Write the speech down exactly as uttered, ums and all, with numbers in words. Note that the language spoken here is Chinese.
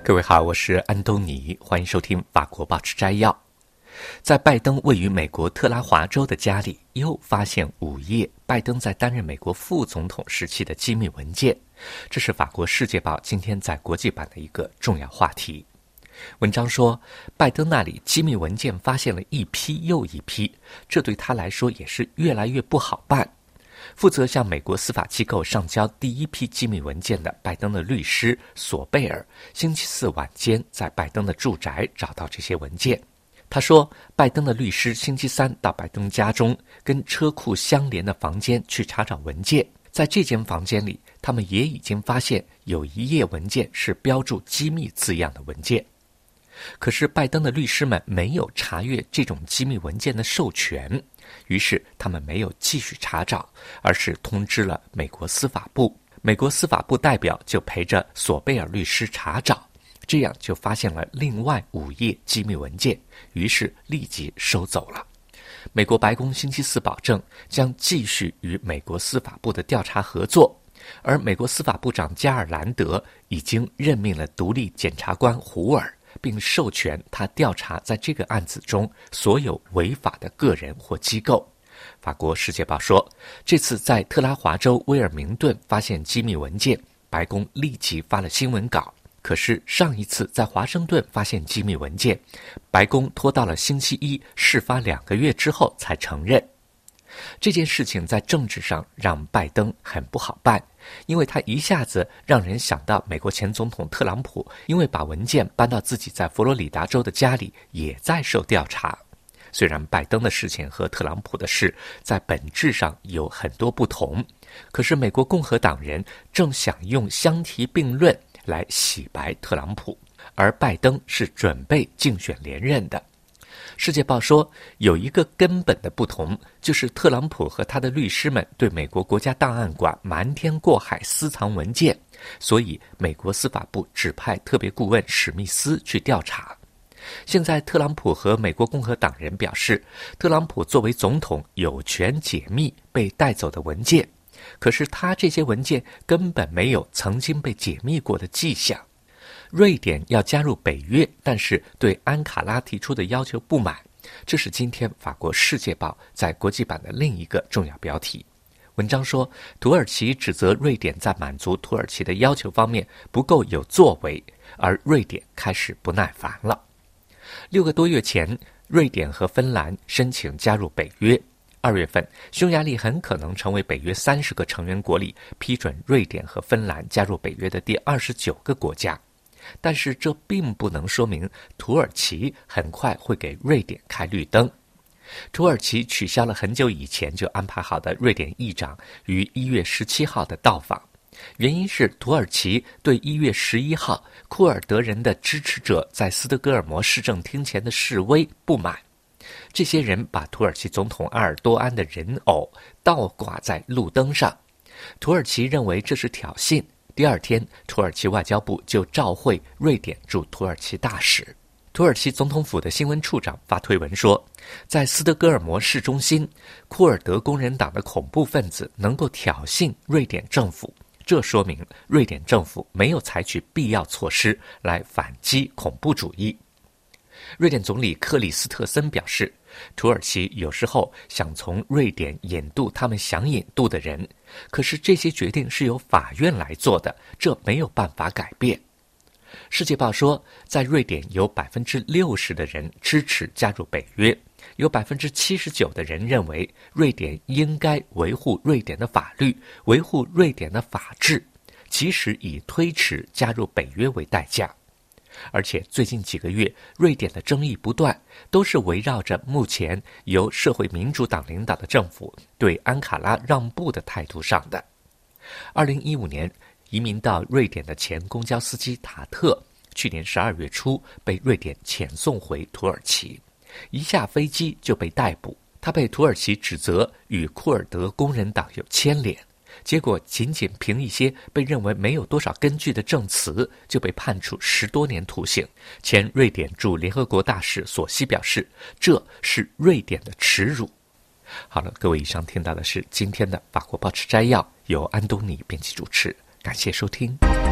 各位好，我是安东尼，欢迎收听法国报纸摘要。在拜登位于美国特拉华州的家里，又发现五页拜登在担任美国副总统时期的机密文件，这是法国《世界报》今天在国际版的一个重要话题。文章说，拜登那里机密文件发现了一批又一批，这对他来说也是越来越不好办。负责向美国司法机构上交第一批机密文件的拜登的律师索贝尔，星期四晚间在拜登的住宅找到这些文件。他说，拜登的律师星期三到拜登家中跟车库相连的房间去查找文件，在这间房间里，他们也已经发现有一页文件是标注机密字样的文件。可是拜登的律师们没有查阅这种机密文件的授权，于是他们没有继续查找，而是通知了美国司法部。美国司法部代表就陪着索贝尔律师查找，这样就发现了另外五页机密文件，于是立即收走了。美国白宫星期四保证将继续与美国司法部的调查合作，而美国司法部长加尔兰德已经任命了独立检察官胡尔，并授权他调查在这个案子中所有违法的个人或机构。法国《世界报》说，这次在特拉华州威尔明顿发现机密文件，白宫立即发了新闻稿。可是上一次在华盛顿发现机密文件，白宫拖到了星期一事发两个月之后才承认。这件事情在政治上让拜登很不好办，因为他一下子让人想到美国前总统特朗普因为把文件搬到自己在佛罗里达州的家里也在受调查。虽然拜登的事情和特朗普的事在本质上有很多不同，可是美国共和党人正想用相提并论来洗白特朗普，而拜登是准备竞选连任的。世界报说，有一个根本的不同，就是特朗普和他的律师们对美国国家档案馆瞒天过海私藏文件，所以美国司法部指派特别顾问史密斯去调查。现在特朗普和美国共和党人表示，特朗普作为总统有权解密被带走的文件，可是他这些文件根本没有曾经被解密过的迹象。瑞典要加入北约，但是对安卡拉提出的要求不满，这是今天法国《世界报》在国际版的另一个重要标题。文章说，土耳其指责瑞典在满足土耳其的要求方面不够有作为，而瑞典开始不耐烦了。六个多月前，瑞典和芬兰申请加入北约。二月份，匈牙利很可能成为北约三十个成员国里批准瑞典和芬兰加入北约的第二十九个国家。但是这并不能说明土耳其很快会给瑞典开绿灯。土耳其取消了很久以前就安排好的瑞典议长于一月十七号的到访，原因是土耳其对一月十一号库尔德人的支持者在斯德哥尔摩市政厅前的示威不满。这些人把土耳其总统埃尔多安的人偶倒挂在路灯上，土耳其认为这是挑衅。第二天，土耳其外交部就召会瑞典驻土耳其大使。土耳其总统府的新闻处长发推文说，在斯德哥尔摩市中心，库尔德工人党的恐怖分子能够挑衅瑞典政府，这说明瑞典政府没有采取必要措施来反击恐怖主义。瑞典总理克里斯特森表示，土耳其有时候想从瑞典引渡他们想引渡的人，可是这些决定是由法院来做的，这没有办法改变。世界报说，在瑞典有 百分之六十 的人支持加入北约，有 百分之七十九 的人认为瑞典应该维护瑞典的法律，维护瑞典的法治，即使以推迟加入北约为代价。而且最近几个月，瑞典的争议不断，都是围绕着目前由社会民主党领导的政府对安卡拉让步的态度上的。二零一五年，移民到瑞典的前公交司机塔特，去年十二月初被瑞典遣送回土耳其，一下飞机就被逮捕。他被土耳其指责与库尔德工人党有牵连，结果仅仅凭一些被认为没有多少根据的证词，就被判处十多年徒刑。前瑞典驻联合国大使索西表示，这是瑞典的耻辱。好了，各位，以上听到的是今天的法国报纸摘要，由安东尼编辑主持，感谢收听。